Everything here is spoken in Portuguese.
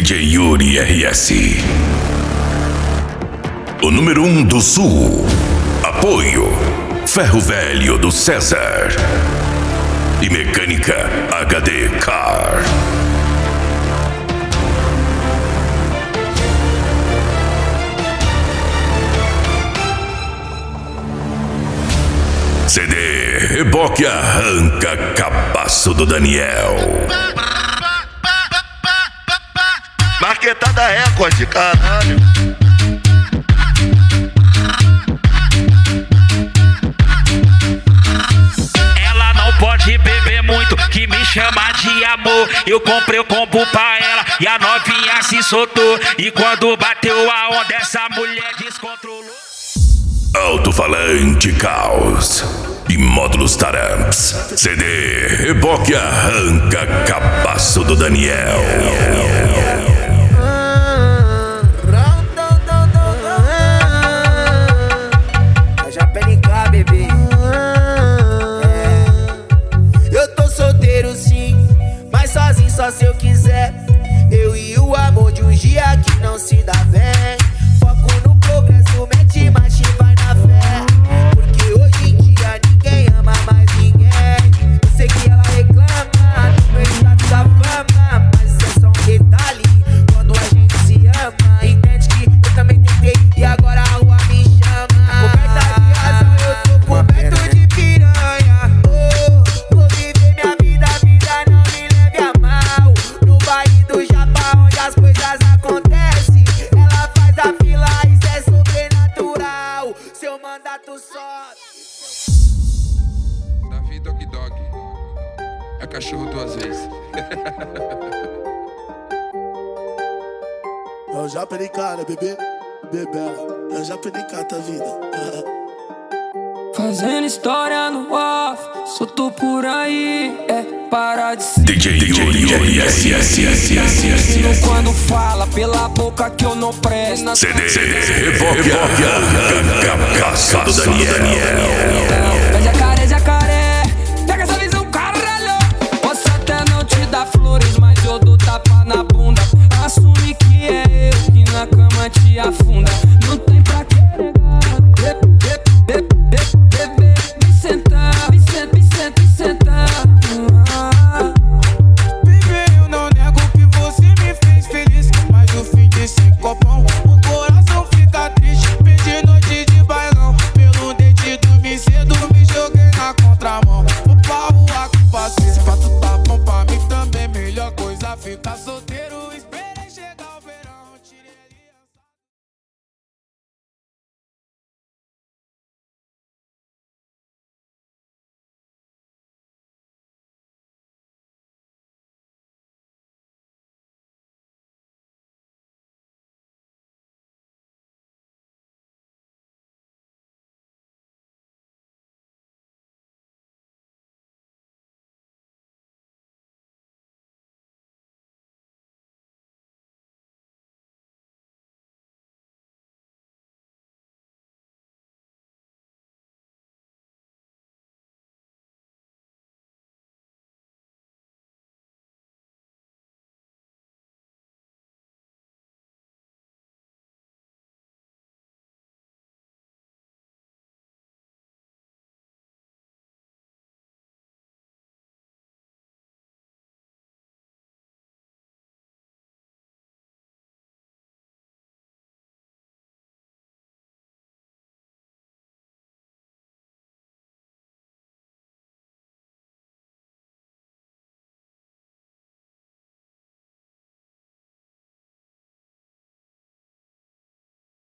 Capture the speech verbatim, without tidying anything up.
J Yuri R S, o número um do Sul. Apoio Ferro Velho do César e Mecânica H D Car. C D Reboque Arranca Cabaço do Daniel. Marquetada recorde, caralho. Ela não pode beber muito, que me chama de amor. Eu comprei o combo pra ela e a novinha se soltou. E quando bateu a onda, essa mulher descontrolou. Alto-falante Caos e módulos Taramps. C D Reboque Arranca Cabaço do Daniel. Já pelicar, bebê. É. Eu tô solteiro sim, mas sozinho só se eu quiser. Eu e o amor de um dia que não se dá bem. Foco no progresso, mete marcha e vai na fé. Porque hoje em dia ninguém ama mais ninguém. Eu sei que ela reclama do meu status da fama, mas isso é só um detalhe. Quando a gente se ama, entende que eu também tentei e agora a rua me chama. Coberta de razão, eu tô coberto de piranha. Oh, vou viver minha vida, a vida não me leve a mal. No baile do Japão, onde as coisas acontecem, ela faz a fila, isso é sobrenatural. Seu mandato sobe. Davi Dog Dog é cachorro duas vezes. Eu já perdi cara, bebê, bebê. Eu já perdi cara, vida. Fazendo história no off, solto por aí, é parar de ser D J Yuri R S. quando fala pela boca que eu não presto. C D Reboque Arranca Cabaço do Daniel.